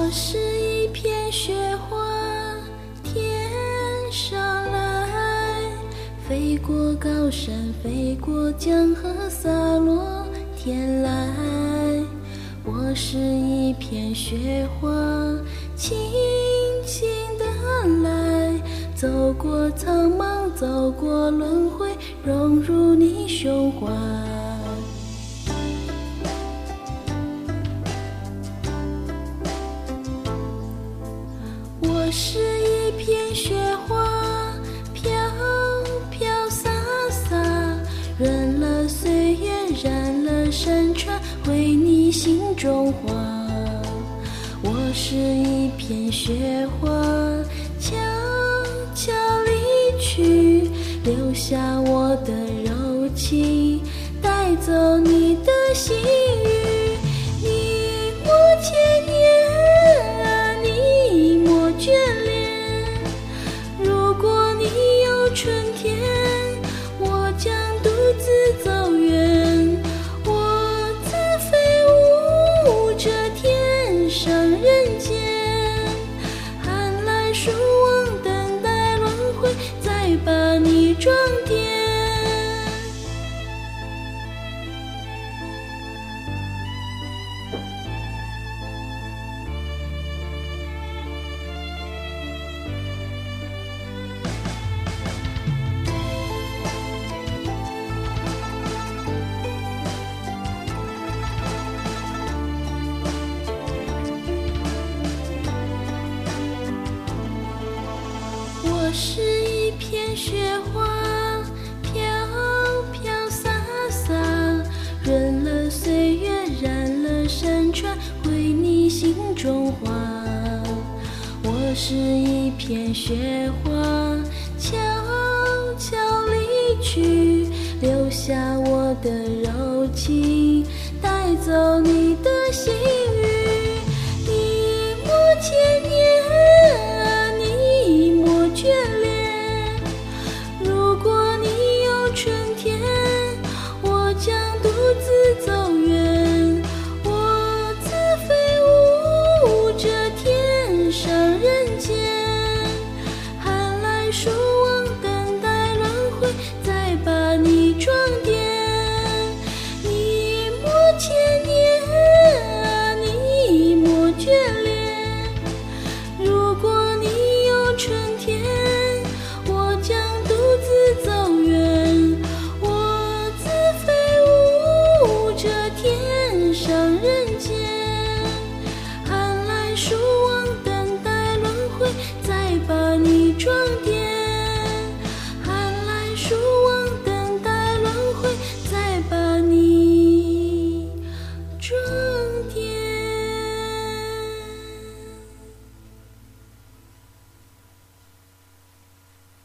是一片雪花，天上来，飞过高山，飞过江河，洒落天来。我是一片雪花，轻轻地来，走过苍茫，走过轮回，融入你胸怀。我是一片雪花，飘飘洒洒，润了岁月，染了山川，为你心中花。我是一片雪花，悄悄离去，留下我的柔情，带走你的心语。你莫牵念，你莫眷恋，如果你有春天，我将独自走远。我自飞舞着天上人间，寒来暑往，等待轮回，再把你装点。我是一片雪花，飘飘洒洒，润了岁月，染了山川，为你心中花。我是一片雪花，悄悄离去，留下我的柔情，带走你的心语。你莫牵念，你莫眷恋，如果你有春天，我将独自走远。我自飞舞着天上人间，寒来暑往，等待轮回，再把你装点。你莫牵念，你莫眷恋，如果你有春